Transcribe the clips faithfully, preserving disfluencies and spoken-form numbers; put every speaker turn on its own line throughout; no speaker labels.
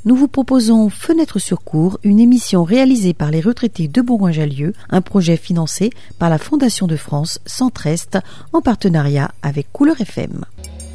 nous vous proposons Fenêtre sur cour, une émission réalisée par les retraités de Bourgoin-Jallieu, un projet financé par la Fondation de France Centre-Est en partenariat avec Couleur F M.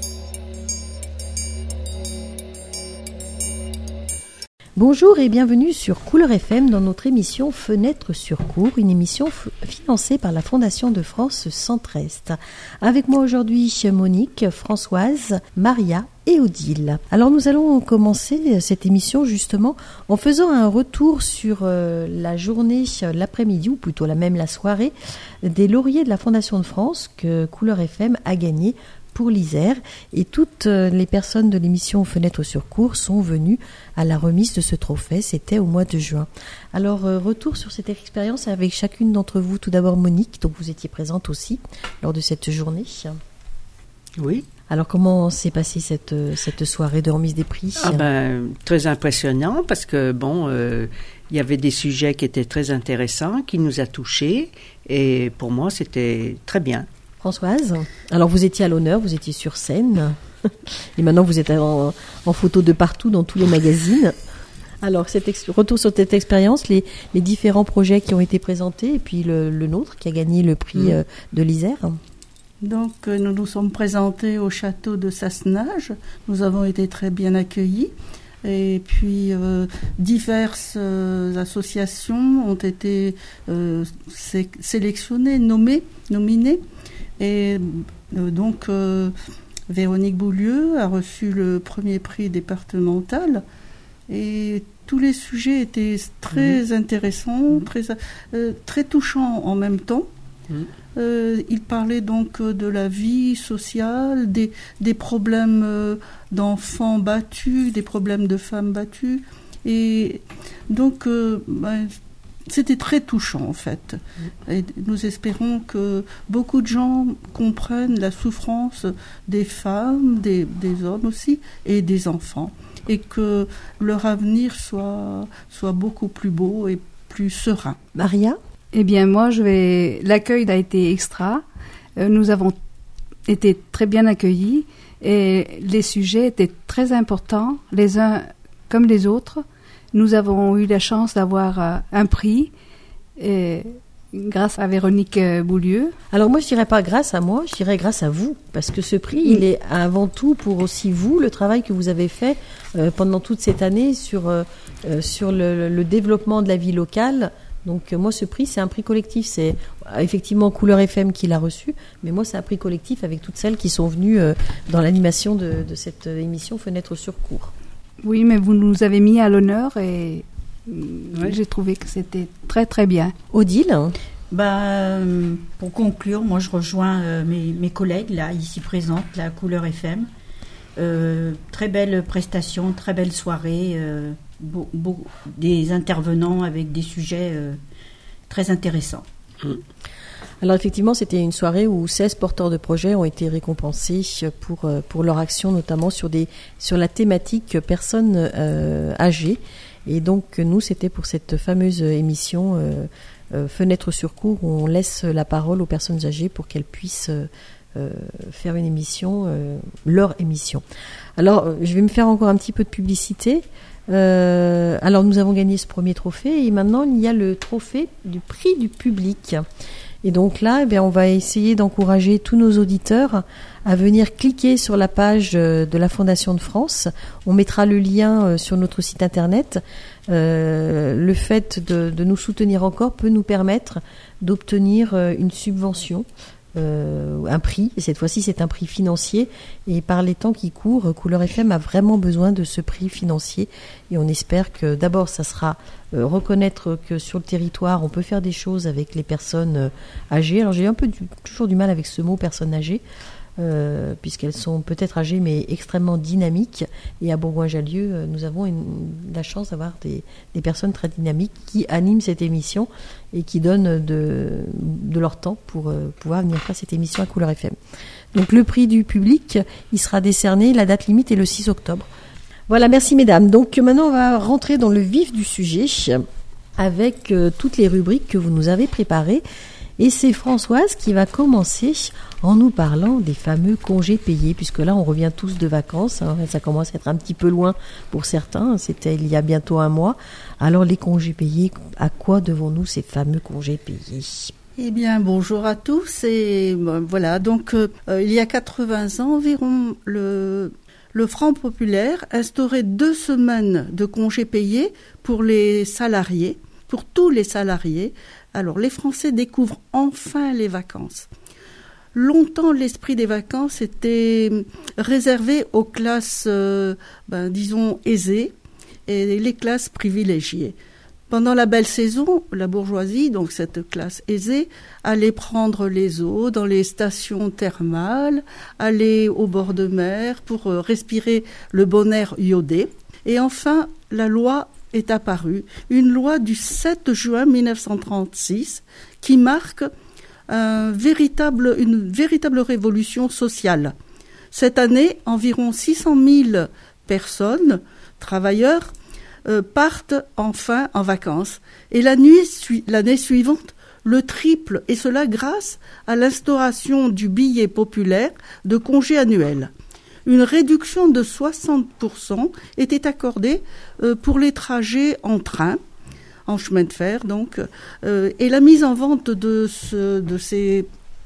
Bonjour et bienvenue sur Couleur F M dans notre émission Fenêtre sur cour, une émission f- financée par la Fondation de France Centre-Est. Avec moi aujourd'hui Monique, Françoise, Maria et Odile. Alors nous allons commencer cette émission justement en faisant un retour sur euh, la journée, l'après-midi ou plutôt la même la soirée des lauriers de la Fondation de France que Couleur F M a gagné pour l'Isère, et toutes les personnes de l'émission Fenêtre sur cour sont venues à la remise de ce trophée, c'était au mois de juin. Alors, euh, retour sur cette expérience avec chacune d'entre vous. Tout d'abord Monique, donc vous étiez présente aussi lors de cette journée.
Oui.
Alors, comment s'est passée cette, cette soirée de remise des prix ?
Ah ben, très impressionnant, parce que, bon, euh, il y avait des sujets qui étaient très intéressants, qui nous a touchés, et pour moi, c'était très bien.
Françoise, alors vous étiez à l'honneur, vous étiez sur scène, et maintenant vous êtes en, en photo de partout dans tous les magazines. Alors, cet ex- retour sur cette expérience, les, les différents projets qui ont été présentés, et puis le, le nôtre qui a gagné le prix mmh. euh, de l'Isère.
Donc, euh, nous nous sommes présentés au château de Sassenage. Nous avons été très bien accueillis. Et puis, euh, diverses euh, associations ont été euh, sé- sélectionnées, nommées, nominées. Et euh, donc, euh, Véronique Boulieu a reçu le premier prix départemental. Et tous les sujets étaient très mmh. intéressants, très, euh, très touchants en même temps. Mmh. Euh, il parlait donc de la vie sociale, des, des problèmes euh, d'enfants battus, des problèmes de femmes battues. Et donc, euh, ben, c'était très touchant en fait. Et nous espérons que beaucoup de gens comprennent la souffrance des femmes, des, des hommes aussi, et des enfants. Et que leur avenir soit, soit beaucoup plus beau et plus serein.
Maria ?
Eh bien, moi, je vais. L'accueil a été extra. Euh, nous avons été très bien accueillis et les sujets étaient très importants, les uns comme les autres. Nous avons eu la chance d'avoir euh, un prix et, grâce à Véronique euh, Boulieu.
Alors moi, je dirais pas grâce à moi, je dirais grâce à vous, parce que ce prix, mmh. il est avant tout pour aussi vous, le travail que vous avez fait euh, pendant toute cette année sur, euh, euh, sur le, le développement de la vie locale. Donc moi, ce prix, c'est un prix collectif. C'est effectivement Couleur F M qui l'a reçu, mais moi, c'est un prix collectif avec toutes celles qui sont venues euh, dans l'animation de, de cette émission Fenêtre sur cour.
Oui, mais vous nous avez mis à l'honneur et oui. j'ai trouvé que c'était très, très bien.
Odile ?
Bah, pour conclure, moi, je rejoins euh, mes, mes collègues, là, ici présentes, la Couleur F M. Euh, très belle prestation, très belle soirée. Euh, Beau, beau, des intervenants avec des sujets euh, très intéressants.
Alors effectivement, c'était une soirée où seize porteurs de projets ont été récompensés pour, pour leur action, notamment sur, des, sur la thématique personnes euh, âgées. Et donc nous, c'était pour cette fameuse émission euh, euh, Fenêtre sur cour, où on laisse la parole aux personnes âgées pour qu'elles puissent euh, faire une émission, euh, leur émission. Alors, je vais me faire encore un petit peu de publicité. Euh, alors nous avons gagné ce premier trophée et maintenant il y a le trophée du prix du public. Et donc là, eh bien, on va essayer d'encourager tous nos auditeurs à venir cliquer sur la page de la Fondation de France. On mettra le lien sur notre site internet. Euh, le fait de, de nous soutenir encore peut nous permettre d'obtenir une subvention. Euh, un prix, et cette fois-ci c'est un prix financier, et par les temps qui courent, Couleur F M a vraiment besoin de ce prix financier, et on espère que d'abord ça sera euh, reconnaître que sur le territoire on peut faire des choses avec les personnes euh, âgées. Alors j'ai un peu du, toujours du mal avec ce mot personnes âgées, euh, puisqu'elles sont peut-être âgées mais extrêmement dynamiques, et à Bourgoin-Jallieu euh, nous avons une, la chance d'avoir des, des personnes très dynamiques qui animent cette émission et qui donnent de, de leur temps pour euh, pouvoir venir faire cette émission à Couleur F M. Donc le prix du public, il sera décerné, la date limite est le six octobre. Voilà, merci mesdames. Donc maintenant on va rentrer dans le vif du sujet avec euh, toutes les rubriques que vous nous avez préparées. Et c'est Françoise qui va commencer en nous parlant des fameux congés payés, puisque là on revient tous de vacances, hein, ça commence à être un petit peu loin pour certains, c'était il y a bientôt un mois. Alors les congés payés, à quoi devons-nous ces fameux congés payés ?
Eh bien, bonjour à tous. Et ben, voilà, donc euh, il y a quatre-vingts ans environ, le, le Front populaire instaurait deux semaines de congés payés pour les salariés, pour tous les salariés. Alors, les Français découvrent enfin les vacances. Longtemps, l'esprit des vacances était réservé aux classes, euh, ben, disons, aisées et les classes privilégiées. Pendant la belle saison, la bourgeoisie, donc cette classe aisée, allait prendre les eaux dans les stations thermales, aller au bord de mer pour respirer le bon air iodé. Et enfin, la loi est apparue, une loi du sept juin mille neuf cent trente-six qui marque un véritable, une véritable révolution sociale. Cette année, environ six cent mille personnes, travailleurs, euh, partent enfin en vacances. Et la nuit, su- l'année suivante, le triple, et cela grâce à l'instauration du billet populaire de congé annuel. Une réduction de soixante pour cent était accordée euh, pour les trajets en train, en chemin de fer donc, euh, et la mise en vente de, ce, de, ces,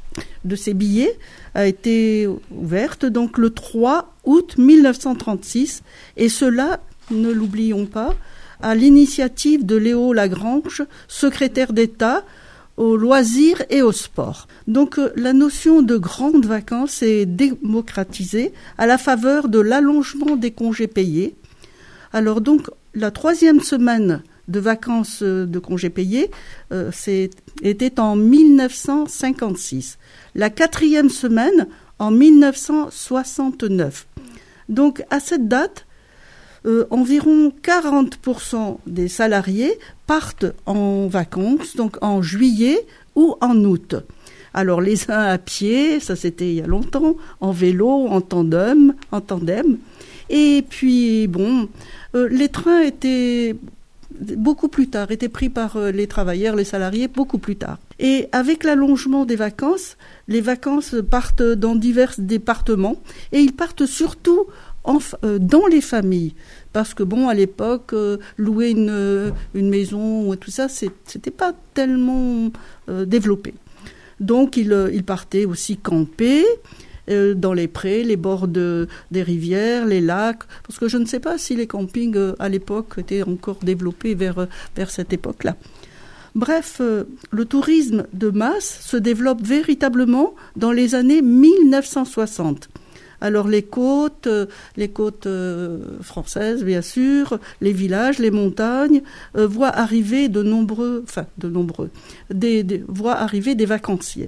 de ces billets a été ouverte donc le trois août mille neuf cent trente-six, et cela, ne l'oublions pas, à l'initiative de Léo Lagrange, secrétaire d'État aux loisirs et au sport. Donc euh, la notion de grandes vacances est démocratisée à la faveur de l'allongement des congés payés. Alors donc la troisième semaine de vacances euh, de congés payés euh, c'est, était en mille neuf cent cinquante-six. La quatrième semaine en mille neuf cent soixante-neuf. Donc à cette date, Euh, environ quarante pour cent des salariés partent en vacances, donc en juillet ou en août. Alors les uns à pied, ça c'était il y a longtemps, en vélo, en tandem, en tandem. Et puis bon, euh, les trains étaient beaucoup plus tard, étaient pris par euh, les travailleurs, les salariés beaucoup plus tard. Et avec l'allongement des vacances, les vacances partent dans divers départements et ils partent surtout En, euh, dans les familles, parce que bon, à l'époque, euh, louer une, euh, une maison ou tout ça, c'est, c'était pas tellement euh, développé. Donc, ils euh, il partaient aussi camper euh, dans les prés, les bords de, des rivières, les lacs, parce que je ne sais pas si les campings euh, à l'époque étaient encore développés vers, vers cette époque-là. Bref, euh, le tourisme de masse se développe véritablement dans les années mille neuf cent soixante. Alors les côtes, les côtes euh, françaises bien sûr, les villages, les montagnes euh, voient arriver de nombreux, enfin de nombreux, des, des, voient arriver des vacanciers.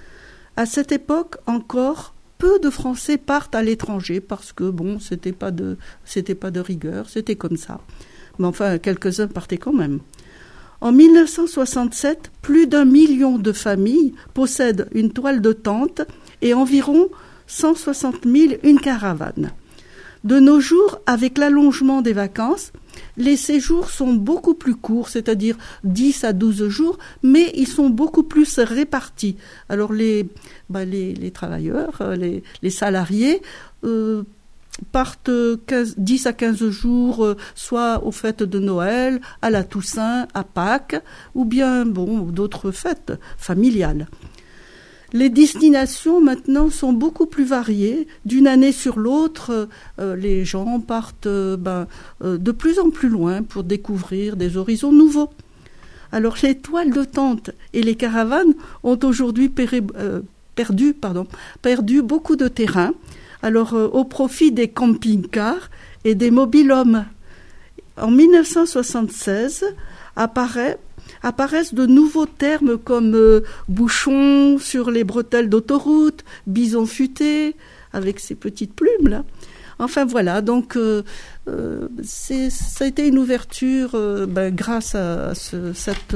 À cette époque encore, peu de Français partent à l'étranger parce que bon, c'était pas de, c'était pas de rigueur, c'était comme ça. Mais enfin, quelques-uns partaient quand même. En mille neuf cent soixante-sept, plus d'un million de familles possèdent une toile de tente et environ cent soixante mille une caravane. De nos jours, avec l'allongement des vacances, les séjours sont beaucoup plus courts, c'est-à-dire dix à douze jours, mais ils sont beaucoup plus répartis. Alors les, bah les, les travailleurs, les, les salariés euh, partent quinze, dix à quinze jours, euh, soit aux fêtes de Noël, à la Toussaint, à Pâques, ou bien bon, d'autres fêtes familiales. Les destinations maintenant sont beaucoup plus variées. D'une année sur l'autre, euh, les gens partent euh, ben, euh, de plus en plus loin pour découvrir des horizons nouveaux. Alors les toiles de tente et les caravanes ont aujourd'hui péré, euh, perdu, pardon, perdu beaucoup de terrain, alors euh, au profit des camping-cars et des mobil-hommes. En mille neuf cent soixante-seize apparaît apparaissent de nouveaux termes comme euh, bouchon sur les bretelles d'autoroute, bison futé, avec ses petites plumes là. Enfin voilà, donc euh, euh, c'est, ça a été une ouverture euh, ben, grâce à, à ce sept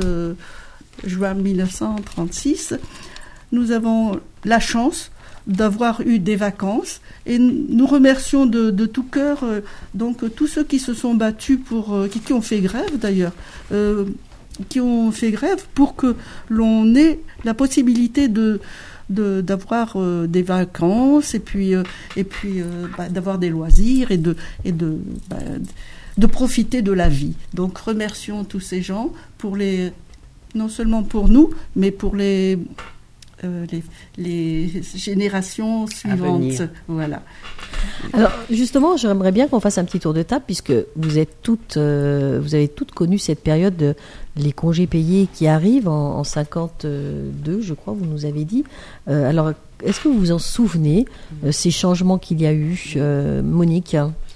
juin mille neuf cent trente-six. Nous avons la chance d'avoir eu des vacances et nous remercions de, de tout cœur euh, donc tous ceux qui se sont battus pour, euh, qui, qui ont fait grève d'ailleurs, euh, qui ont fait grève pour que l'on ait la possibilité de, de d'avoir euh, des vacances et puis euh, et puis euh, bah, d'avoir des loisirs et de et de bah, de profiter de la vie. Donc remercions tous ces gens pour les non seulement pour nous mais pour les euh, les, les générations suivantes. Voilà.
Alors justement, j'aimerais bien qu'on fasse un petit tour de table puisque vous êtes toutes, euh, vous avez toutes connu cette période de les congés payés qui arrivent en, en cinquante-deux, je crois, vous nous avez dit. Euh, alors, est-ce que vous vous en souvenez, euh, ces changements qu'il y a eu, euh, Monique?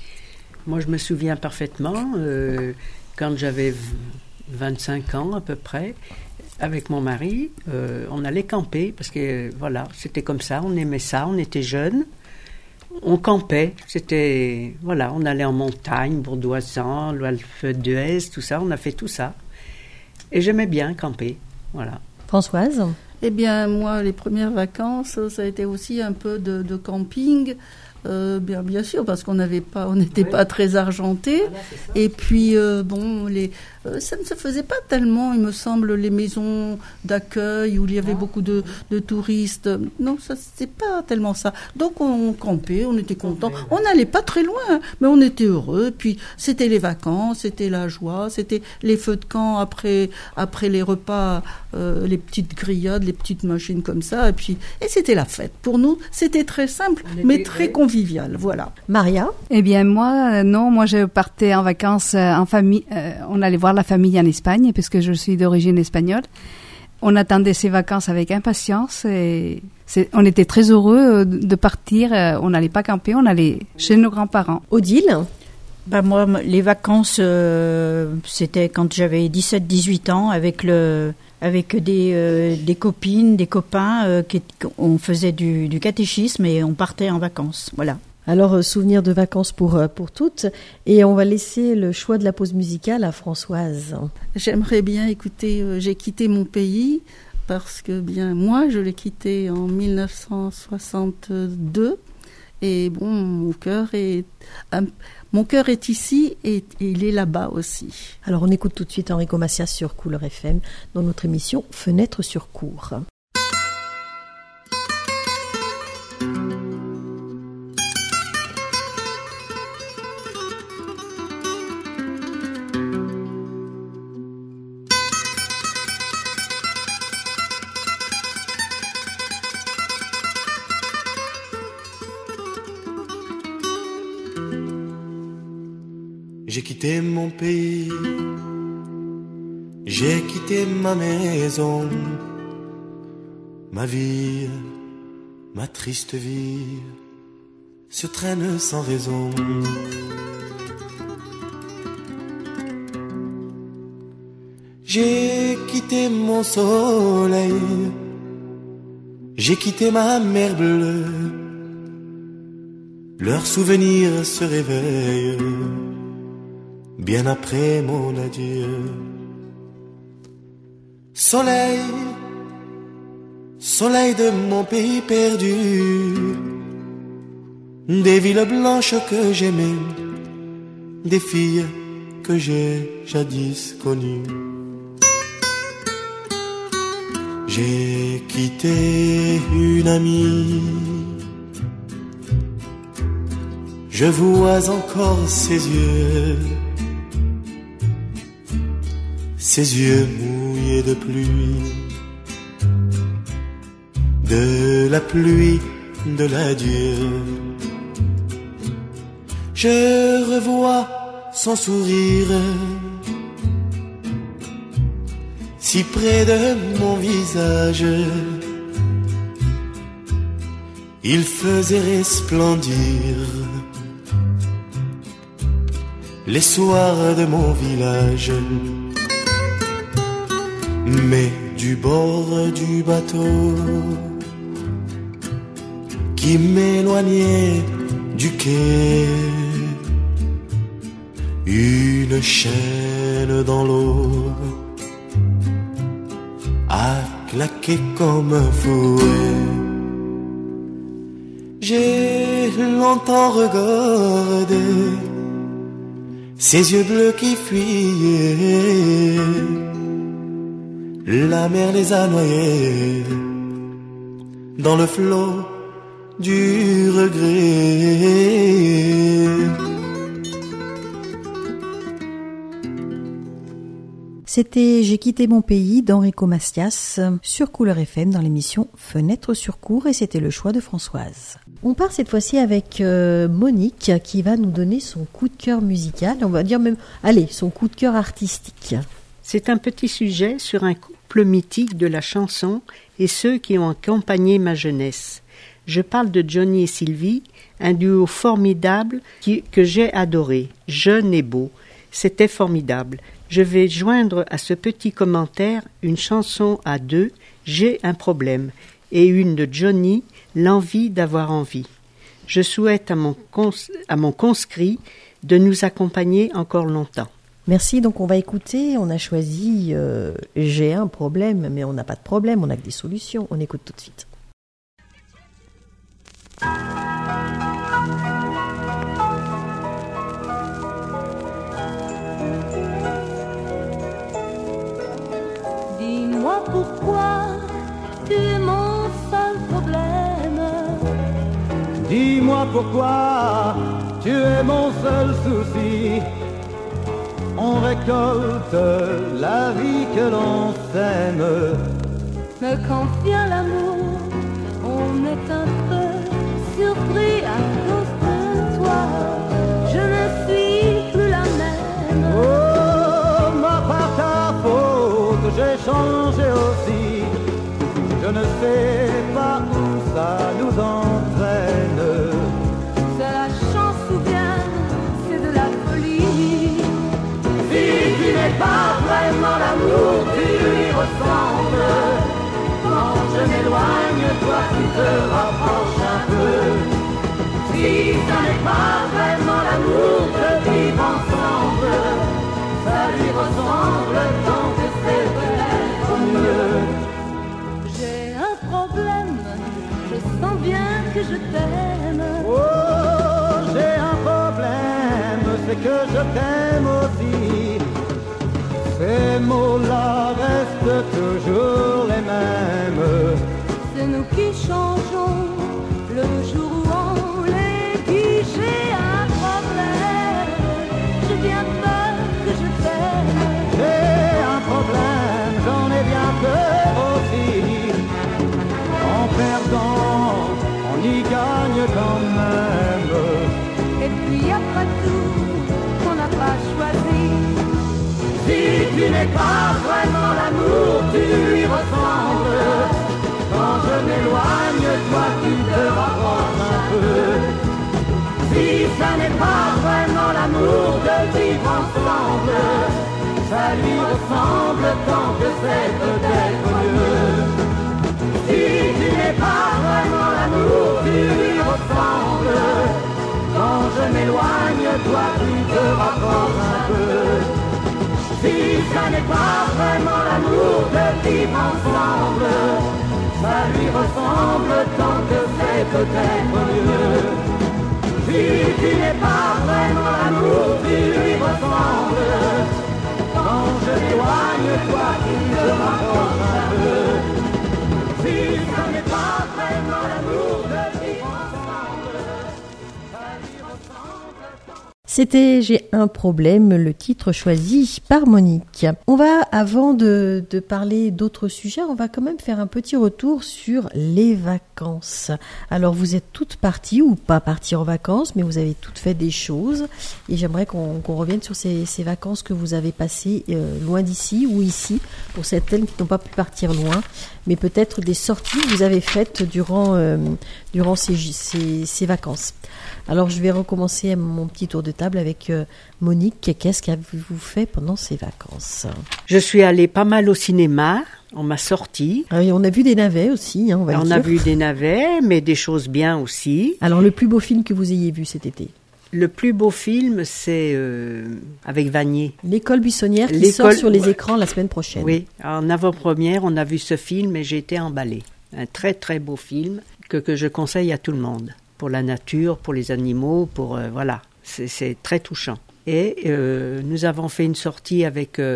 Moi, je me souviens parfaitement, euh, quand j'avais vingt-cinq ans à peu près, avec mon mari, euh, on allait camper parce que euh, voilà, c'était comme ça, on aimait ça, on était jeunes. On campait, c'était, voilà, on allait en montagne, Bourdoisan, l'Alpe d'Huez, tout ça, on a fait tout ça. Et j'aimais bien camper, voilà.
Françoise?
Eh bien, moi, les premières vacances, ça a été aussi un peu de, de camping. Euh, bien, bien sûr, parce qu'on n'avait pas, on n'était oui. pas très argentés. Voilà, et puis, euh, bon, les, euh, ça ne se faisait pas tellement, il me semble, les maisons d'accueil où il y avait ah. beaucoup de, de touristes. Non, ça, c'était pas tellement ça. Donc, on campait, on était contents. Okay, on n'allait pas très loin, mais on était heureux. Puis, c'était les vacances, c'était la joie, c'était les feux de camp après, après les repas, euh, les petites grillades, les petites machines comme ça. Et puis, et c'était la fête. Pour nous, c'était très simple, on mais était, très convivial. Voilà.
Maria?
Eh bien, moi, euh, non, moi, je partais en vacances euh, en famille. Euh, on allait voir la famille en Espagne, puisque je suis d'origine espagnole. On attendait ces vacances avec impatience et c'est, on était très heureux de partir. On n'allait pas camper, on allait chez nos grands-parents.
Odile?
Ben moi, les vacances, euh, c'était quand j'avais dix-sept dix-huit ans, avec le... avec des, euh, des copines, des copains, euh, qui, on faisait du, du catéchisme et on partait en vacances, voilà.
Alors, euh, souvenir de vacances pour, euh, pour toutes, et on va laisser le choix de la pause musicale à Françoise.
J'aimerais bien écouter, euh, j'ai quitté mon pays, parce que bien, moi, je l'ai quitté en dix-neuf cent soixante-deux, et bon, mon cœur est... Un, Mon cœur est ici et, et il est là-bas aussi.
Alors on écoute tout de suite Enrico Macias sur Couleur F M dans notre émission Fenêtre sur cour.
J'ai quitté mon pays, j'ai quitté ma maison, ma vie, ma triste vie se traîne sans raison. J'ai quitté mon soleil, j'ai quitté ma mer bleue, leurs souvenirs se réveillent bien après mon adieu. Soleil, soleil de mon pays perdu, des villes blanches que j'aimais, des filles que j'ai jadis connues. J'ai quitté une amie, je vois encore ses yeux, ses yeux mouillés de pluie, de la pluie de l'adieu. Je revois son sourire, si près de mon visage, il faisait resplendir les soirs de mon village. Mais du bord du bateau qui m'éloignait du quai, une chaîne dans l'eau a claqué comme un fouet. J'ai longtemps regardé ses yeux bleus qui fuyaient La mer les a noyés dans le flot du regret.
C'était J'ai quitté mon pays d'Enrico Macias sur Couleur F M dans l'émission Fenêtre sur cour et c'était le choix de Françoise. On part cette fois-ci avec euh, Monique qui va nous donner son coup de cœur musical, on va dire même, allez, son coup de cœur artistique.
C'est un petit sujet sur un couple mythique de la chanson et ceux qui ont accompagné ma jeunesse. Je parle de Johnny et Sylvie, un duo formidable qui, que j'ai adoré, jeune et beau. C'était formidable. Je vais joindre à ce petit commentaire une chanson à deux, J'ai un problème, et une de Johnny, L'envie d'avoir envie. Je souhaite à mon, cons, à mon conscrit de nous accompagner encore longtemps.
Merci, donc on va écouter, on a choisi euh, J'ai un problème, mais on n'a pas de problème, on a que des solutions. On écoute tout de suite.
Dis-moi pourquoi tu es mon seul problème.
Dis-moi pourquoi tu es mon seul souci. On récolte la vie que l'on sème.
Mais quand vient l'amour, on est un peu surpris à cause de toi. Je ne suis plus la même.
Oh, ma par ta faute, j'ai changé aussi. Je ne sais pas où ça nous entraîne.
C'est la chance ou bien c'est de la folie.
Si tu n'es pas vraiment l'amour, tu lui ressembles. Quand je m'éloigne, toi tu te rapproches un peu. Si ça n'est pas vraiment l'amour de vivre ensemble, ça lui ressemble tant que c'est peut-être mieux.
J'ai un problème, je sens bien que je t'aime.
Oh, j'ai un problème, c'est que je t'aime aussi. Ces mots-là restent toujours les mêmes.
C'est nous qui changeons le jour où on les dit. J'ai un problème, j'ai bien peur que je t'aime.
J'ai un problème, j'en ai bien peur aussi. En perdant, on y gagne quand même.
Et puis après tout, on n'a pas choisi.
Si tu n'es pas vraiment l'amour, tu lui ressembles. Quand je m'éloigne, toi tu te rapproches un peu. Si ça n'est pas vraiment l'amour de vivre ensemble, ça lui ressemble tant que c'est peut-être mieux. Si tu n'es pas vraiment l'amour, tu lui ressembles. Quand je m'éloigne, toi tu te rapproches un peu. Si ça n'est pas vraiment l'amour de vivre ensemble, ça lui ressemble tant que c'est peut-être mieux. Si tu n'es pas vraiment l'amour, tu lui ressembles. Quand je m'éloigne, toi tu te rapproches un peu. Si ça n'est pas vraiment l'amour de vivre ensemble, ça lui ressemble tant.
C'était J'ai un problème, le titre choisi par Monique. On va, avant de, de parler d'autres sujets, on va quand même faire un petit retour sur les vacances. Alors vous êtes toutes parties ou pas parties en vacances, mais vous avez toutes fait des choses. Et j'aimerais qu'on, qu'on revienne sur ces, ces vacances que vous avez passées euh, loin d'ici ou ici, pour certaines qui n'ont pas pu partir loin, mais peut-être des sorties que vous avez faites durant, euh, durant ces, ces, ces vacances. Alors je vais recommencer mon petit tour de table avec euh, Monique. Qu'est-ce qu'avez-vous fait pendant ces vacances ?
Je suis allée pas mal au cinéma, on m'a sorti.
Ah oui, on a vu des navets aussi, hein, on va
On
dire.
a vu des navets, mais des choses bien aussi.
Alors le plus beau film que vous ayez vu cet été ?
Le plus beau film, c'est euh, avec Vanier.
L'école buissonnière qui
L'école-
sort sur les écrans la semaine prochaine.
Oui, en avant-première, on a vu ce film et j'ai été emballée. Un très très beau film que, que je conseille à tout le monde. Pour la nature, pour les animaux, pour... Euh, voilà, c'est, c'est très touchant. Et euh, nous avons fait une sortie avec euh,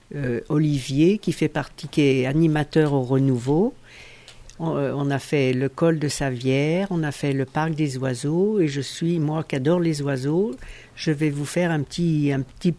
euh, Olivier, qui fait partie, qui est animateur au Renouveau. On, euh, on a fait le col de Savière, on a fait le parc des oiseaux, et je suis, moi qui adore les oiseaux, je vais vous faire un petit, un petit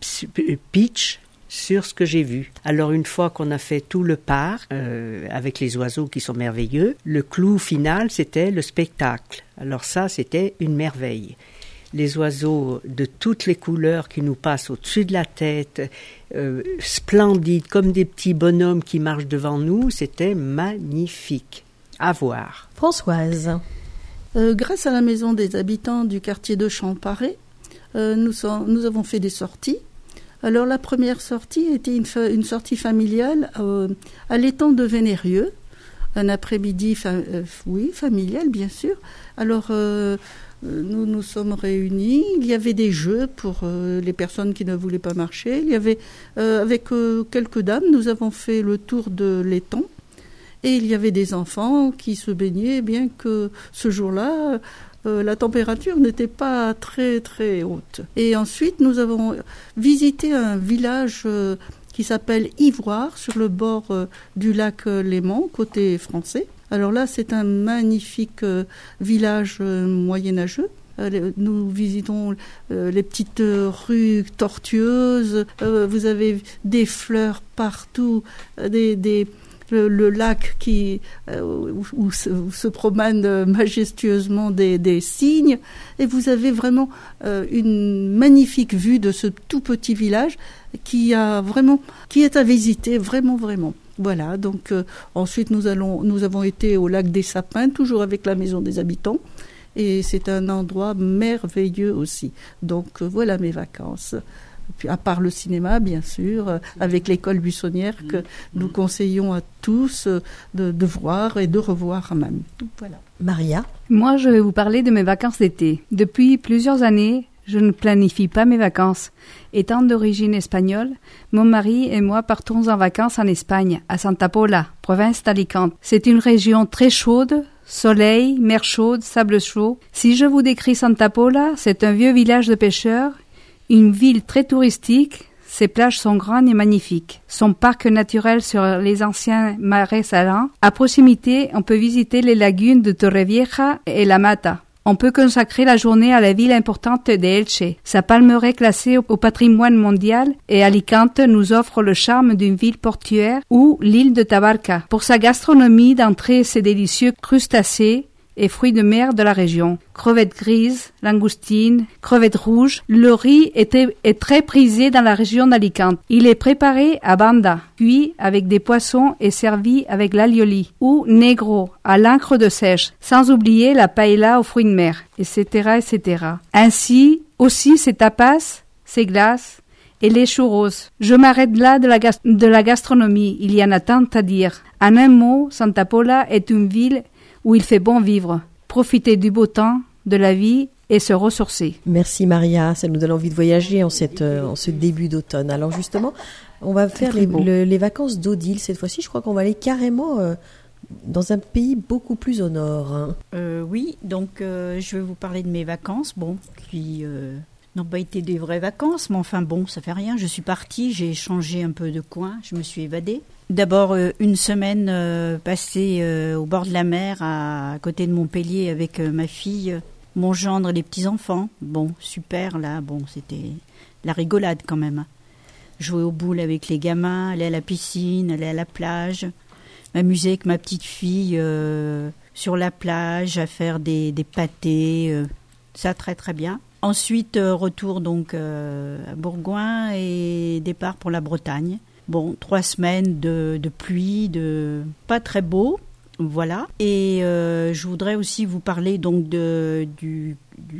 pitch sur ce que j'ai vu. Alors une fois qu'on a fait tout le parc, euh, avec les oiseaux qui sont merveilleux, le clou final c'était le spectacle. Alors ça c'était une merveille. Les oiseaux de toutes les couleurs qui nous passent au-dessus de la tête, euh, splendides, comme des petits bonhommes qui marchent devant nous, c'était magnifique à voir.
Françoise.
Euh, grâce à la maison des habitants du quartier de Champaret, euh, nous, sont, nous avons fait des sorties. Alors la première sortie était une, fa- une sortie familiale euh, à l'étang de Vénérieux, un après-midi fa- euh, oui, familial bien sûr. Alors euh, nous nous sommes réunis, il y avait des jeux pour euh, les personnes qui ne voulaient pas marcher. Il y avait, euh, avec euh, quelques dames, nous avons fait le tour de l'étang. Et il y avait des enfants qui se baignaient, bien que ce jour-là, euh, la température n'était pas très très haute. Et ensuite, nous avons visité un village euh, qui s'appelle Ivoire, sur le bord euh, du lac euh, Léman, côté français. Alors là, c'est un magnifique euh, village euh, moyenâgeux. Euh, nous visitons euh, les petites euh, rues tortueuses. Euh, vous avez des fleurs partout, euh, des... des Le, le lac qui, euh, où, où, se, où se promènent majestueusement des, des cygnes, et vous avez vraiment euh, une magnifique vue de ce tout petit village qui a vraiment, qui est à visiter vraiment vraiment. Voilà. Donc euh, ensuite nous allons, nous avons été au lac des Sapins, toujours avec la maison des habitants, et c'est un endroit merveilleux aussi. Donc euh, voilà mes vacances. Puis, à part le cinéma, bien sûr, euh, avec l'école buissonnière que mmh. nous conseillons à tous euh, de, de voir et de revoir même. Donc, voilà.
Maria.
Moi, je vais vous parler de mes vacances d'été. Depuis plusieurs années, je ne planifie pas mes vacances. Étant d'origine espagnole, mon mari et moi partons en vacances en Espagne, à Santa Pola, province d'Alicante. C'est une région très chaude, soleil, mer chaude, sable chaud. Si je vous décris Santa Pola, c'est un vieux village de pêcheurs, une ville très touristique, ses plages sont grandes et magnifiques. Son parc naturel sur les anciens marais salants. À proximité, on peut visiter les lagunes de Torrevieja et La Mata. On peut consacrer la journée à la ville importante de Elche. Sa palmeraie classée au patrimoine mondial, et Alicante nous offre le charme d'une ville portuaire ou l'île de Tabarca. Pour sa gastronomie d'entrée, ses délicieux crustacés et fruits de mer de la région. Crevettes grises, langoustines, crevettes rouges. Le riz est, est très prisé dans la région d'Alicante. Il est préparé à banda, cuit avec des poissons et servi avec l'alioli, ou negro, à l'encre de sèche, sans oublier la paella aux fruits de mer, et cetera, et cetera. Ainsi, aussi ses tapas, ses glaces, et les churros. Je m'arrête là de la, gas- de la gastronomie, il y en a tant à dire. En un mot, Santa Pola est une ville où il fait bon vivre, profiter du beau temps, de la vie et se ressourcer.
Merci Maria, ça nous donne envie de voyager en, cette, euh, en ce début d'automne. Alors justement, on va faire les, le, les vacances d'Odile cette fois-ci. Je crois qu'on va aller carrément euh, dans un pays beaucoup plus au nord. Hein.
Euh, oui, donc euh, je vais vous parler de mes vacances, bon, qui euh, n'ont pas été des vraies vacances, mais enfin bon, ça fait rien. Je suis partie, j'ai changé un peu de coin, je me suis évadée. D'abord, euh, une semaine euh, passée euh, au bord de la mer, à, à côté de Montpellier, avec euh, ma fille, euh, mon gendre et les petits-enfants. Bon, super, là, bon, c'était la rigolade quand même. Jouer aux boules avec les gamins, aller à la piscine, aller à la plage, m'amuser avec ma petite fille euh, sur la plage, à faire des, des pâtés, euh, ça très très bien. Ensuite, euh, retour donc euh, à Bourgoin et départ pour la Bretagne. Bon, trois semaines de, de pluie, de pas très beau, voilà. Et euh, je voudrais aussi vous parler donc de du,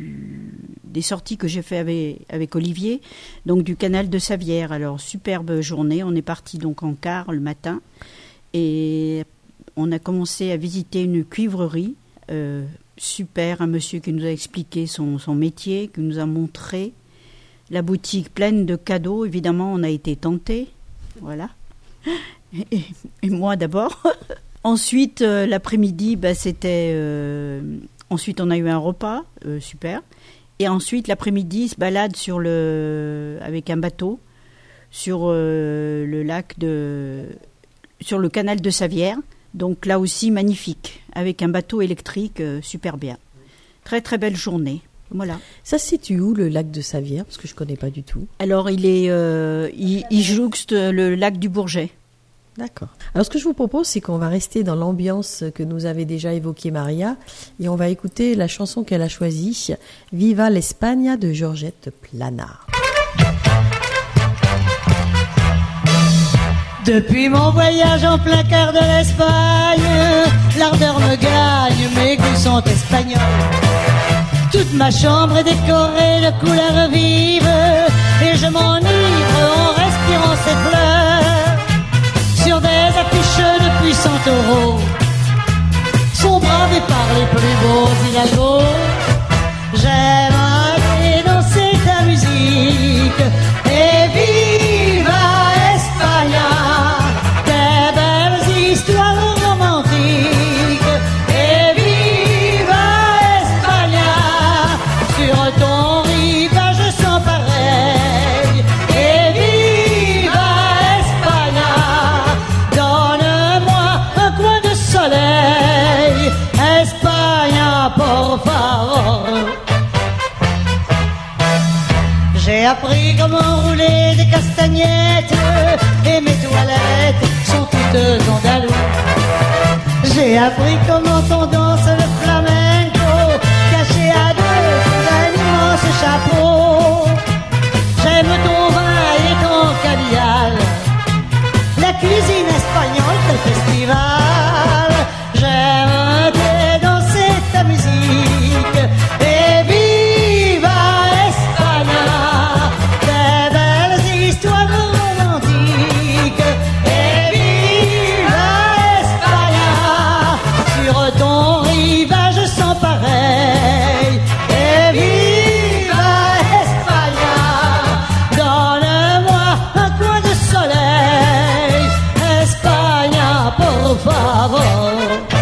du des sorties que j'ai fait avec avec Olivier, donc du canal de Savière. Alors superbe journée, on est parti donc en car le matin et on a commencé à visiter une cuivrerie. Euh, super, un monsieur qui nous a expliqué son son métier, qui nous a montré la boutique pleine de cadeaux. Évidemment, on a été tentés. Voilà. Et, et moi d'abord. Ensuite, euh, l'après-midi, bah, c'était... Euh, ensuite, on a eu un repas, euh, super. Et ensuite, l'après-midi, se balade sur le, avec un bateau sur euh, le lac de, sur le canal de Savière. Donc là aussi magnifique, avec un bateau électrique euh, super bien. Très très belle journée. Voilà.
Ça se situe où, le lac de Savière? Parce que je ne connais pas du tout.
Alors il est, euh, il, il jouxte le lac du Bourget.
D'accord. Alors ce que je vous propose, c'est qu'on va rester dans l'ambiance que nous avait déjà évoquée Maria, et on va écouter la chanson qu'elle a choisie, Viva l'Espagne de Georgette Plana.
Depuis mon voyage en plein cœur de l'Espagne, l'ardeur me gagne, mes goûts sont espagnols. Toute ma chambre est décorée de couleurs vives, et je m'enivre en respirant ces fleurs. Sur des affiches de puissants taureaux, sont bravés par les plus beaux hidalgos. J'aime aller danser ta musique, et viva España. J'ai appris comment rouler des castagnettes, et mes toilettes sont toutes andalous. J'ai appris comment on danse le flamenco, caché à deux sous un immense chapeau. J'aime ton vin et ton caviar, la cuisine espagnole de festival. J'aime te danser ta musique, et viva España. Des belles histoires romantiques, et viva España. Sur ton rivage sans pareil, et viva España. Donne-moi un coin de soleil, España, por favor.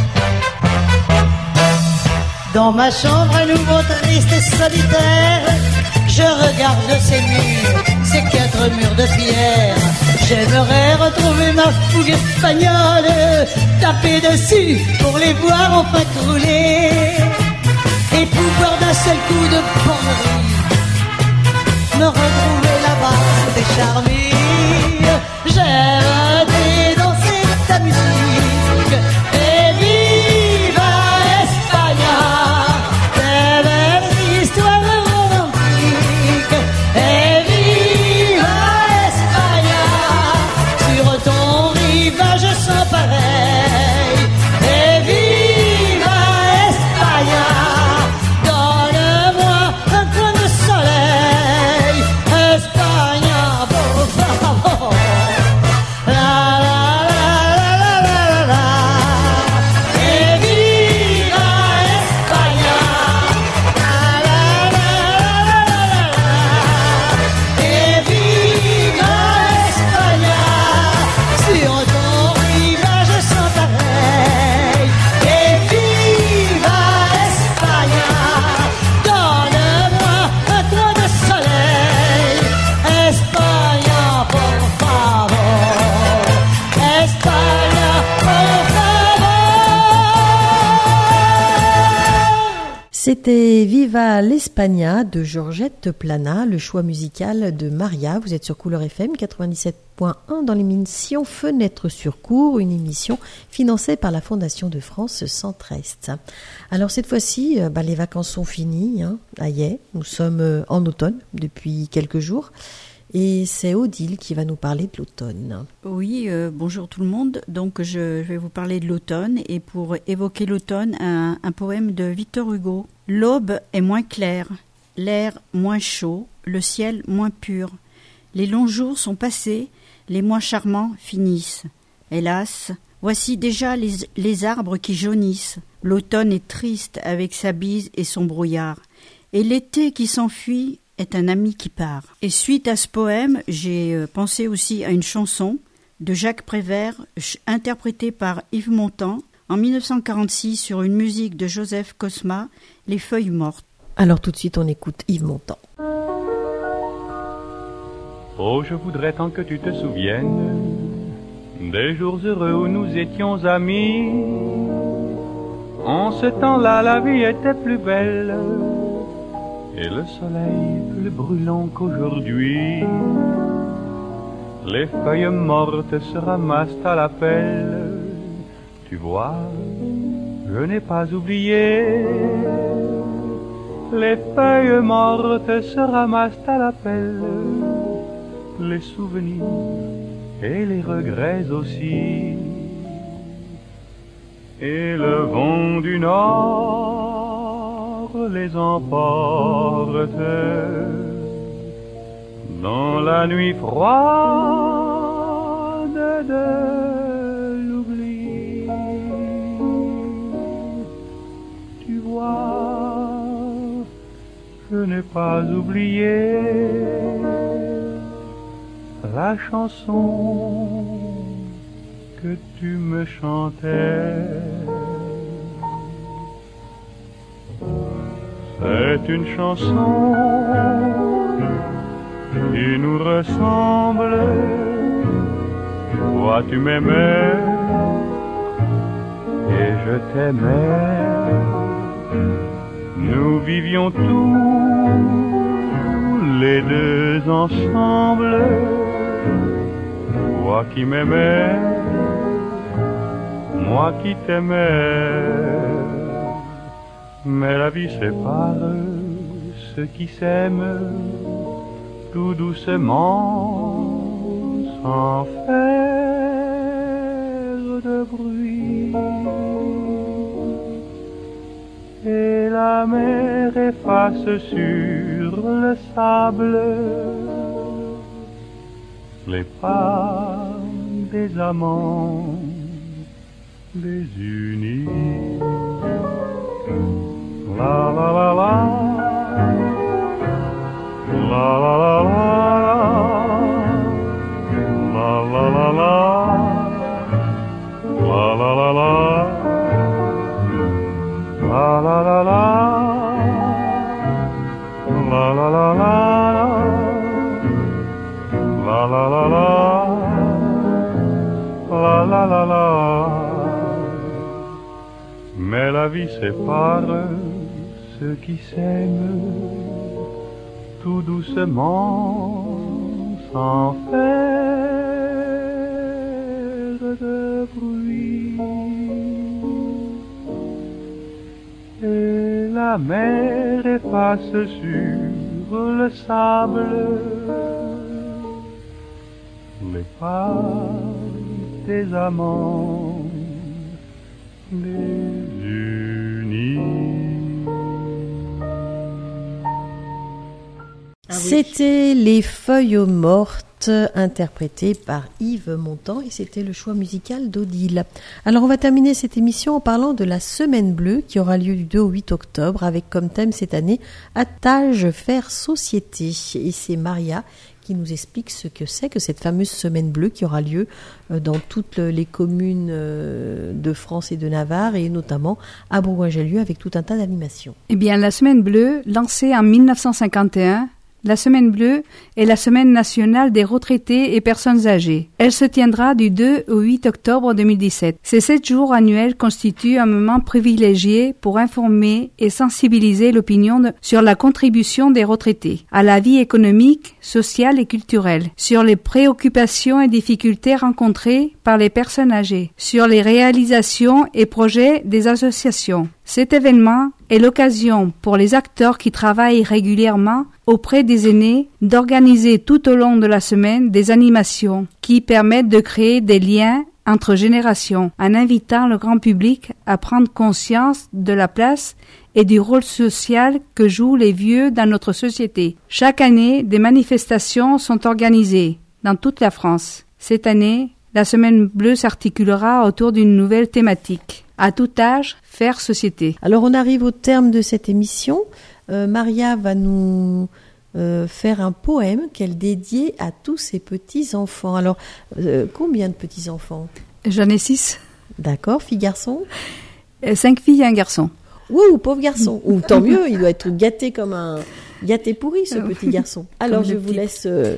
Dans ma chambre à nouveau triste et solitaire, je regarde ces murs, ces quatre murs de pierre. J'aimerais retrouver ma fougue espagnole, taper dessus pour les voir enfin crouler, et pouvoir d'un seul coup de banderie me retrouver là-bas sous tes charmilles. J'aime te danser ta musique, et viva España. Des belles histoires romantiques, et viva España. Sur ton rivage sans pareil, et viva España. Donne-moi un coin de soleil, España, por favor. La la la la la la la. Et viva España. La la la la la la la. Et viva España. Sur ton rivage sans pareil, et viva España. Donne-moi un coin de soleil, España, por favor. España, por favor.
C'était Viva l'España de Georgette Plana, le choix musical de Maria. Vous êtes sur Couleur F M quatre-vingt-dix-sept point un dans l'émission Fenêtre sur cour, une émission financée par la Fondation de France Centre-Est. Alors cette fois-ci, euh, bah, les vacances sont finies, hein, à Yé. Nous sommes euh, en automne depuis quelques jours. Et c'est Odile qui va nous parler de l'automne.
Oui, euh, bonjour tout le monde. Donc je, je vais vous parler de l'automne, et pour évoquer l'automne, un, un poème de Victor Hugo. L'aube est moins claire, l'air moins chaud, le ciel moins pur. Les longs jours sont passés, les mois charmants finissent. Hélas, voici déjà les, les arbres qui jaunissent. L'automne est triste avec sa bise et son brouillard. Et l'été qui s'enfuit est un ami qui part. Et suite à ce poème, j'ai pensé aussi à une chanson de Jacques Prévert, interprétée par Yves Montand en mille neuf cent quarante-six sur une musique de Joseph Cosma, Les Feuilles mortes.
Alors tout de suite, on écoute Yves Montand.
Oh, je voudrais tant que tu te souviennes des jours heureux où nous étions amis. En ce temps-là, la vie était plus belle et le soleil plus brûlant qu'aujourd'hui. Les feuilles mortes se ramassent à la pelle. Tu vois, je n'ai pas oublié. Les feuilles mortes se ramassent à la pelle. Les souvenirs et les regrets aussi. Et le vent du nord les emporte dans la nuit froide de l'oubli. Tu vois, je n'ai pas oublié la chanson que tu me chantais. C'est une chanson qui nous ressemble. Toi tu m'aimais et je t'aimais. Nous vivions tous les deux ensemble. Toi qui m'aimais, moi qui t'aimais. Mais la vie sépare ceux qui s'aiment tout doucement, sans faire de bruit. Et la mer efface sur le sable les pas des amants désunis. La la la la, la la la la, la la la la, la la la la, la la la la, la la la la, la la la la, la la la la. Mais la vie sépare ceux qui s'aiment tout doucement, sans faire de bruit. Et la mer efface sur le sable les pas des amants désunis.
Ah oui. C'était Les Feuilles mortes, interprétées par Yves Montand, et c'était le choix musical d'Odile. Alors on va terminer cette émission en parlant de la Semaine Bleue qui aura lieu du deux au huit octobre, avec comme thème cette année Attage faire société. Et c'est Maria qui nous explique ce que c'est que cette fameuse Semaine Bleue qui aura lieu dans toutes les communes de France et de Navarre, et notamment à Bourgoin-Jallieu, avec tout un tas d'animations.
Eh bien, la Semaine Bleue, lancée en mille neuf cent cinquante et un, la Semaine Bleue est la Semaine nationale des retraités et personnes âgées. Elle se tiendra du deux au huit octobre deux mille dix-sept. Ces sept jours annuels constituent un moment privilégié pour informer et sensibiliser l'opinion de, sur la contribution des retraités à la vie économique, sociale et culturelle, sur les préoccupations et difficultés rencontrées par les personnes âgées, sur les réalisations et projets des associations. Cet événement est l'occasion pour les acteurs qui travaillent régulièrement auprès des aînés d'organiser tout au long de la semaine des animations qui permettent de créer des liens entre générations en invitant le grand public à prendre conscience de la place et du rôle social que jouent les vieux dans notre société. Chaque année, des manifestations sont organisées dans toute la France. Cette année, la Semaine Bleue s'articulera autour d'une nouvelle thématique. À tout âge, faire société.
Alors on arrive au terme de cette émission. Euh, Maria va nous euh, faire un poème qu'elle dédiait à tous ses petits-enfants. Alors, euh, combien de petits-enfants ?
J'en ai six.
D'accord, filles, garçons ?
euh, Cinq filles et un garçon.
Ouh, pauvre garçon. Ou tant mieux, il doit être gâté comme un... Gâté pourri, ce petit garçon. Alors, je vous laisse... Euh,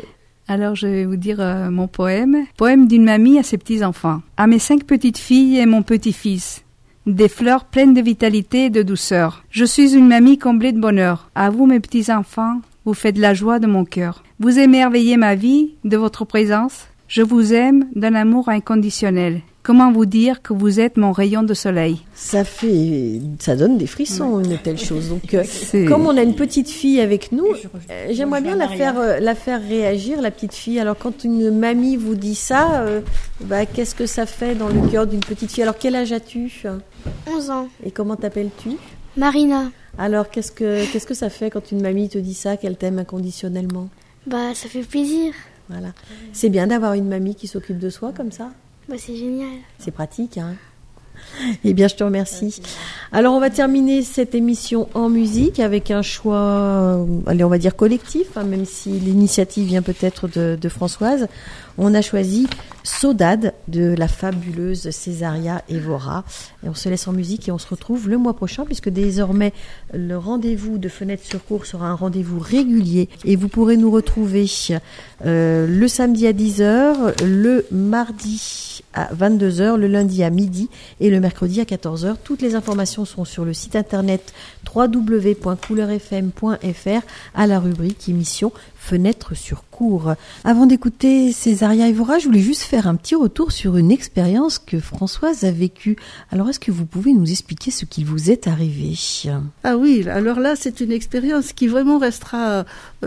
Alors, je vais vous dire euh, mon poème. Poème d'une mamie à ses petits-enfants. À mes cinq petites filles et mon petit-fils. Des fleurs pleines de vitalité et de douceur. Je suis une mamie comblée de bonheur. À vous, mes petits-enfants, vous faites la joie de mon cœur. Vous émerveillez ma vie de votre présence. Je vous aime d'un amour inconditionnel. Comment vous dire que vous êtes mon rayon de soleil?
Ça fait, ça donne des frissons,
Ouais.
une telle chose. Donc, euh,
C'est-
comme on a une petite fille avec nous, euh, j'aimerais bien la faire, euh, la faire réagir, la petite fille. Alors, quand une mamie vous dit ça, euh, bah, qu'est-ce que ça fait dans le cœur d'une petite fille? Alors, quel âge as-tu?
onze ans.
Et comment t'appelles-tu?
Marina.
Alors, qu'est-ce que, qu'est-ce que ça fait quand une mamie te dit ça, qu'elle t'aime inconditionnellement?
Bah, ça fait plaisir.
Voilà. C'est bien d'avoir une mamie qui s'occupe de soi comme ça.
Bah, c'est génial.
C'est pratique, hein. Eh bien, je te remercie. Alors, on va terminer cette émission en musique avec un choix, euh, allez, on va dire collectif, hein, même si l'initiative vient peut-être de, de Françoise. On a choisi Saudade de la fabuleuse Césaria Évora. Et on se laisse en musique et on se retrouve le mois prochain, puisque désormais, le rendez-vous de Fenêtre sur Cour sera un rendez-vous régulier. Et vous pourrez nous retrouver euh, le samedi à dix heures, le mardi à vingt-deux heures, le lundi à midi et le mercredi à quatorze heures. Toutes les informations sont sur le site internet w w w point couleur f m point f r à la rubrique émission Fenêtre sur Cour. Avant d'écouter Césaria Évora, je voulais juste faire un petit retour sur une expérience que Françoise a vécue. Alors, est-ce que vous pouvez nous expliquer ce qui vous est arrivé?
Ah oui, alors là, c'est une expérience qui vraiment restera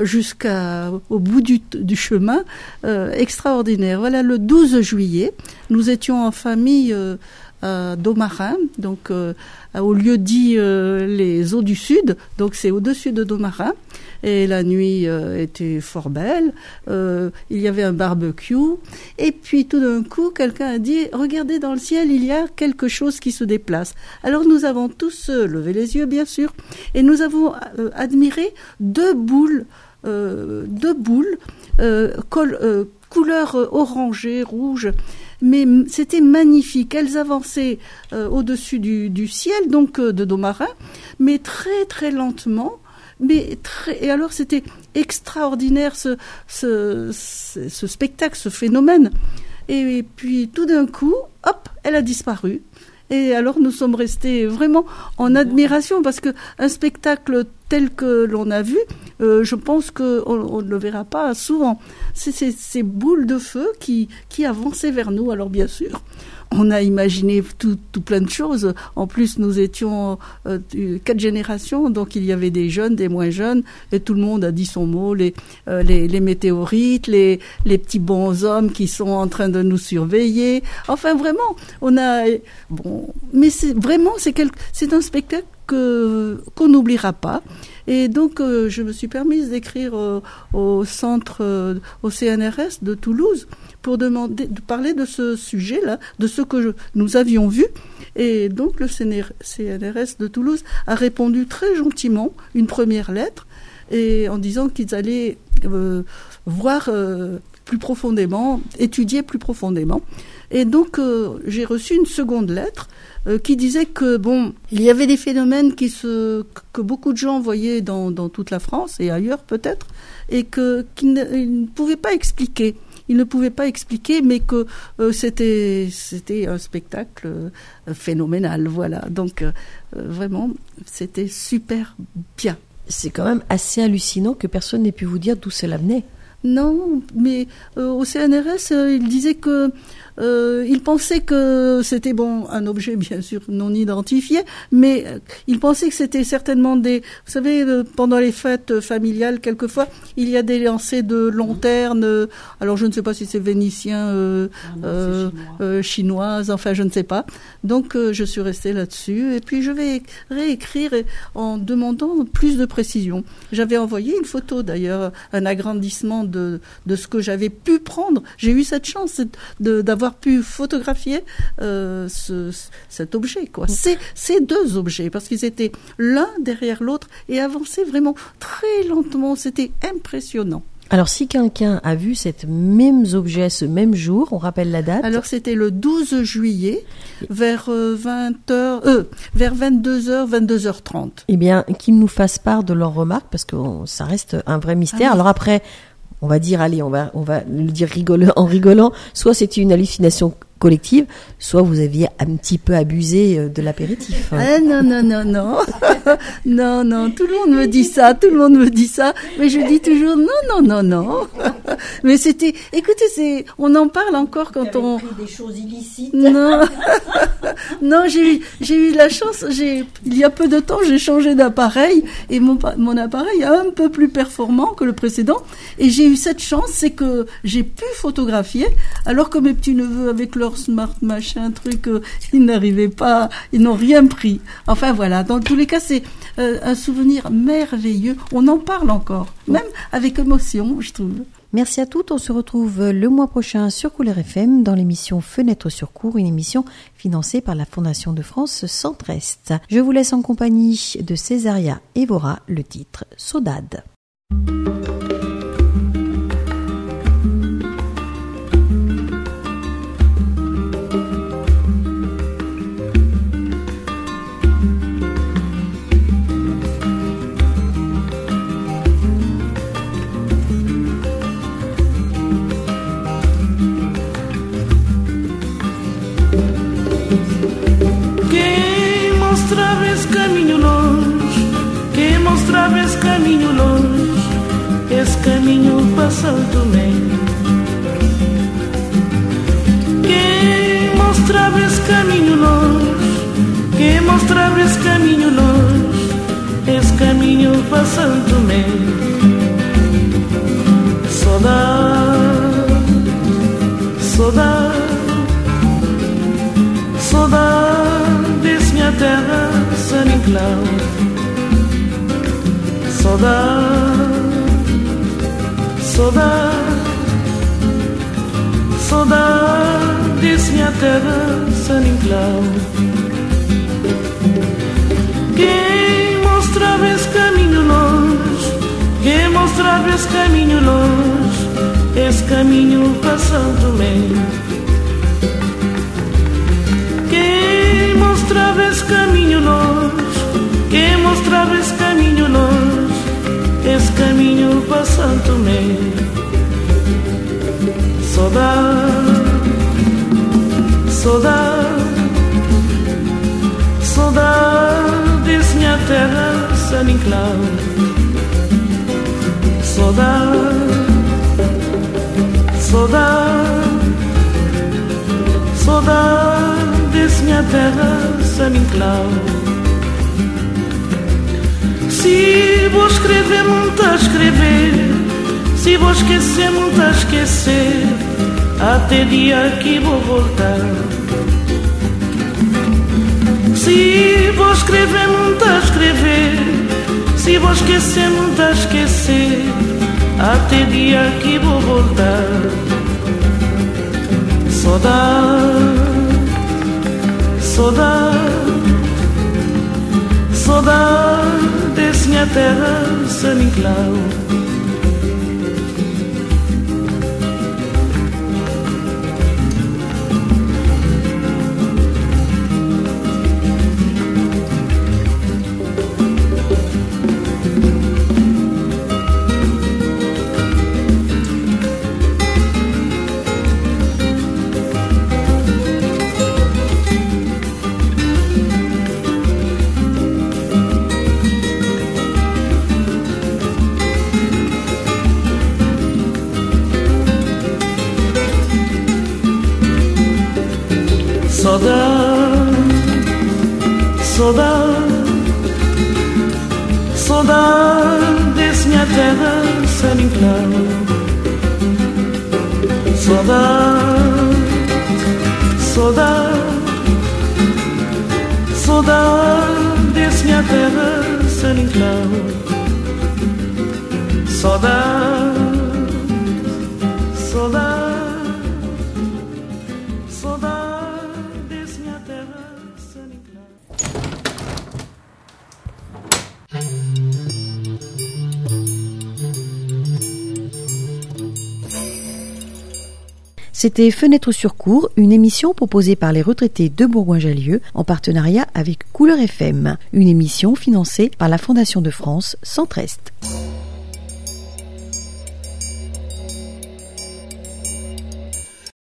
jusqu'au bout du, du chemin, euh, extraordinaire. Voilà, le douze juillet, nous étions en famille euh, à Domarin, donc euh, au lieu dit euh, les eaux du Sud, donc c'est au-dessus de Domarin. Et la nuit euh, était fort belle, euh, il y avait un barbecue, et puis tout d'un coup, quelqu'un a dit « Regardez dans le ciel, il y a quelque chose qui se déplace ». Alors nous avons tous euh, levé les yeux, bien sûr, et nous avons euh, admiré deux boules, euh, deux boules, euh, col, euh, couleur orangée, rouge, mais c'était magnifique. Elles avançaient euh, au-dessus du, du ciel, donc euh, de Domarin, mais très très lentement. Mais très, et alors c'était extraordinaire ce, ce, ce, ce spectacle, ce phénomène. Et, et puis tout d'un coup, hop, elle a disparu. Et alors nous sommes restés vraiment en admiration parce que un spectacle tel que l'on a vu, euh, je pense qu'on on ne le verra pas souvent. C'est ces, ces boules de feu qui, qui avançaient vers nous. Alors bien sûr, on a imaginé tout, tout plein de choses. En plus, nous étions euh, quatre générations, donc il y avait des jeunes, des moins jeunes, et tout le monde a dit son mot. Les, euh, les, les météorites, les, les petits bonshommes qui sont en train de nous surveiller. Enfin, vraiment, on a bon, mais c'est vraiment c'est quelque, c'est un spectacle que qu'on n'oubliera pas. Et donc, euh, je me suis permise d'écrire euh, au centre, euh, au C N R S de Toulouse, pour demander, de parler de ce sujet-là, de ce que je, nous avions vu. Et donc, le C N R S de Toulouse a répondu très gentiment une première lettre, et en disant qu'ils allaient euh, voir euh, plus profondément, étudier plus profondément. Et donc, euh, j'ai reçu une seconde lettre euh, qui disait que, bon, il y avait des phénomènes qui se, que beaucoup de gens voyaient dans, dans toute la France et ailleurs peut-être, et que, qu'ils ne, ils ne pouvaient pas expliquer. Ils ne pouvaient pas expliquer, mais que euh, c'était, c'était un spectacle euh, phénoménal, voilà. Donc, euh, vraiment, c'était super bien.
C'est quand même assez hallucinant que personne n'ait pu vous dire d'où cela venait.
Non, mais euh, au C N R S, euh, il disait que euh, il pensait que c'était bon un objet bien sûr non identifié, mais euh, il pensait que c'était certainement des, vous savez, euh, pendant les fêtes familiales, quelquefois il y a des lancers de lanternes. Euh, alors je ne sais pas si c'est vénitien, euh,
Ah non,
euh,
c'est chinois.
euh, chinoise, enfin je ne sais pas. Donc euh, je suis restée là-dessus, et puis je vais réécrire en demandant plus de précision. J'avais envoyé une photo d'ailleurs, un agrandissement de de ce que j'avais pu prendre. J'ai eu cette chance de d'avoir pu photographier euh, ce, cet objet, quoi. Ces, ces deux objets, parce qu'ils étaient l'un derrière l'autre et avançaient vraiment très lentement. C'était impressionnant.
Alors, si quelqu'un a vu ces mêmes objets ce même jour, on rappelle la date.
Alors, c'était le douze juillet, vers euh, vingt heures, euh, vers vingt-deux heures, vingt-deux heures trente.
Eh bien, qu'ils nous fassent part de leurs remarques, parce que on, ça reste un vrai mystère.
Ah oui.
Alors après, on va dire, allez, on va, on va le dire rigolant, en rigolant, soit c'était une hallucination collective, soit vous aviez un petit peu abusé de l'apéritif.
Ah, non, non, non, non. Non, non, tout le monde me dit ça, tout le monde me dit ça, mais je dis toujours non, non, non, non. Mais c'était, écoutez, c'est, on en parle encore quand on...
pris des choses illicites.
Non, non, j'ai eu, j'ai eu la chance, j'ai, il y a peu de temps, j'ai changé d'appareil et mon, mon appareil est un peu plus performant que le précédent et j'ai eu cette chance, c'est que j'ai pu photographier alors que mes petits-neveux avec leur smart machin truc, euh, ils n'arrivaient pas, ils n'ont rien pris. Enfin voilà, dans tous les cas c'est euh, un souvenir merveilleux, on en parle encore, même avec émotion je trouve.
Merci à toutes, on se retrouve le mois prochain sur Couleur F M dans l'émission Fenêtre sur cour, une émission financée par la Fondation de France Centre-Est. Je vous laisse en compagnie de Césaria Évora, le titre Saudade.
Mostrava esse caminho longe, quem mostrava esse caminho longe, esse caminho para São Tomé. Quem mostrava esse caminho longe, quem mostrava esse caminho longe, esse caminho para São Tomé. Saudade, saudade, saudade desse minha terra, São Nicolau. Saudade, saudade, saudade desse minha terra, São Nicolau. Quem mostrava esse caminho longe, quem mostrava esse caminho longe, esse caminho para São Tomé. Quem mostrava esse caminho longe, quem mostrava esse caminho longe, esse caminho para São Tomé. Saudade, saudade, saudade desse minha terra, São Nicolau. Saudade, saudade, saudade desse minha terra, São Nicolau. Se vou escrever, muito a escrever, se vou esquecer, muito a esquecer, até dia que vou voltar. Se vou escrever, muito a escrever, se vou esquecer, muito a esquecer, até dia que vou voltar. Saudade, saudade, saudade desse minha terra, São Nicolau. Saudade, saudade, saudade desse minha terra, São Nicolau. Saudade, saudade, saudade desse minha terra, São Nicolau. Saudade, saudade.
C'était Fenêtre sur cour, une émission proposée par les retraités de Bourgoin-Jallieu en partenariat avec Couleur F M, une émission financée par la Fondation de France Centre-Est.